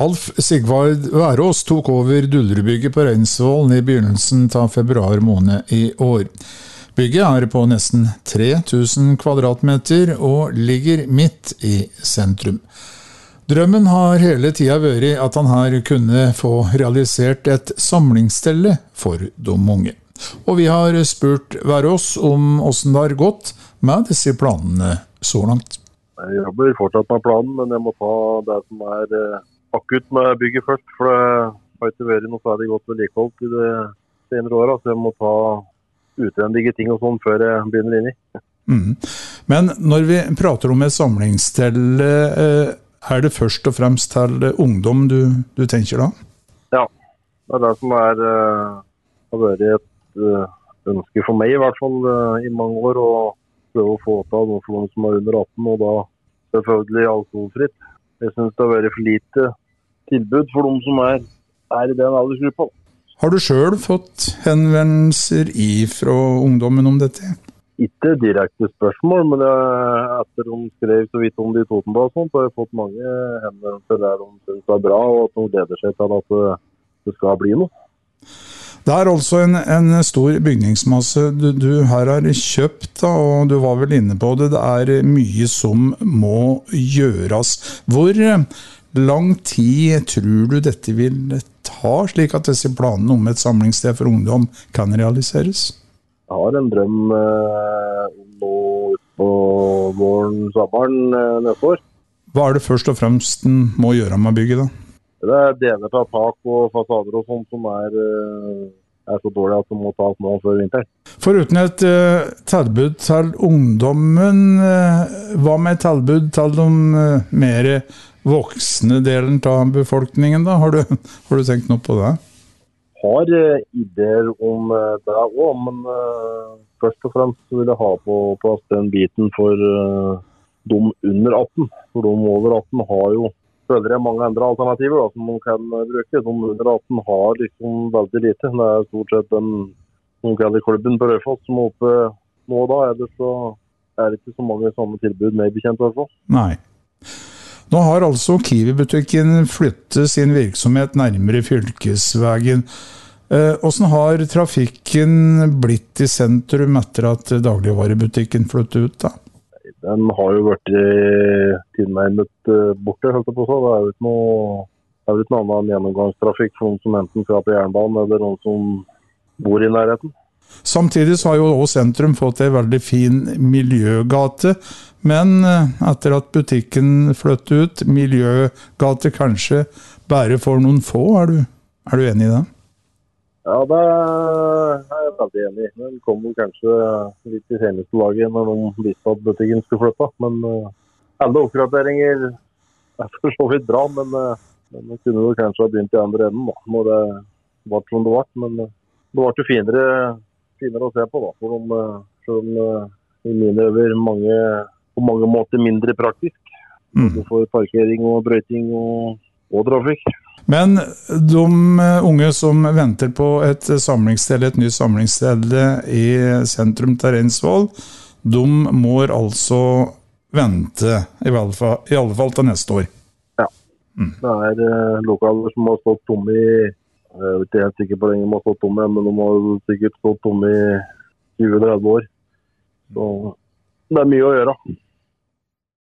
Alf Sigvard Værås tok over Dullerbygget på Reinsvoll i begynnelsen av februar måned i år. Bygget er på nesten 3000 kvadratmeter og ligger midt i sentrum. Drømmen har hele tiden vært at han her kunne få realisert et samlingsstelle for de unge. Og vi har spurt Værås om hvordan det har gått med disse planene så langt. Jeg jobber fortsatt med planen, men jeg må ta det som akutt med bygget først, for det har ikke vært noe særlig godt vedlikeholdt i det senere året, så jeg må ta utvendige ting og sånn før jeg begynner inn i. Men når vi prater om et samlingssted, er det først og fremst til ungdom du tenker da? Ja, det er det som har vært et ønske for meg i hvert fall i mange år, og prøve å få ta noen for noen som er under 18, og da selvfølgelig alkoholfritt. Jeg synes det har vært for lite tilbud for de som er i den aldersgruppa. Har du selv fått henvendelser fra ungdommen om dette? Ikke direkte spørsmål, men etter de skrev så vidt om det i Totenblad, så har jeg fått mange henvendelser der de synes det er bra, og at de gleder seg til at det skal bli noe. Det er altså en stor bygningsmasse du her har kjøpt, da, og du var vel inne på det. Det er mye som må gjøres. Hvor lang tid tror du dette vil ta, slik at disse planene om et samlingssted for ungdom kan realiseres? Jeg har en drøm om å ut på våren-sommeren neste år. Hva er det først og fremst den må gjøre med bygget da? Det er deler av tak og fasader og sånt som er så dårlig at de må tas nå før vinter. Foruten et tilbud til ungdommen, hva med tilbud til de mer voksne delen av befolkningen da? Har du tenkt noe på det? Har ideer om det også, men først og fremst vil jeg ha på plass den biten for de under 18. For de over 18 har jo føler jeg mange andre alternativer da, som man kan bruke. De under 18 har liksom veldig lite. Det er stort sett den som kaller klubben på Rødfoss som er oppe nå da. Ellers så er det ikke så mange samme tilbud med bekjent i hvert fall. Nei. Nå har altså Kiwi-butikken flyttet sin virksomhet nærmere fylkesveien. Hvordan har trafikken blitt i sentrum etter at dagligvarebutikken flyttet ut da? Den har jo vært tilnærmet borte, holdt jeg på så. Det er jo ikke noe annet enn gjennomgangstrafikk for noen som enten skal på jernbanen eller noen som bor i nærheten. Samtidig så har jo også sentrum fått en veldig fin miljøgate, men etter at butikken flyttet ut, miljøgate kanskje bare for noen få, er du enig i det? Ja, det er jeg veldig enig i. Den kommer kanskje litt i seneste laget når de visste at butikken skulle flytte. Men alle oppgraderinger er for så vidt bra, men det kunne jo kanskje ha begynt i andre enden da, når det var som det var. Men det var jo finere å se på da, for de i mine øver på mange måter mindre praktisk. For parkering og brøyting og trafikk. Men de unge som venter på et samlingssted, et nytt samlingssted i sentrum til Reinsvoll, de må altså vente, i alle fall til neste år. Ja, det er lokaler som har stått tomme jeg er ikke helt sikker på hvor lenge de har stått tomme, men de har sikkert stått tomme i 20-30 år. Så det er mye å gjøre.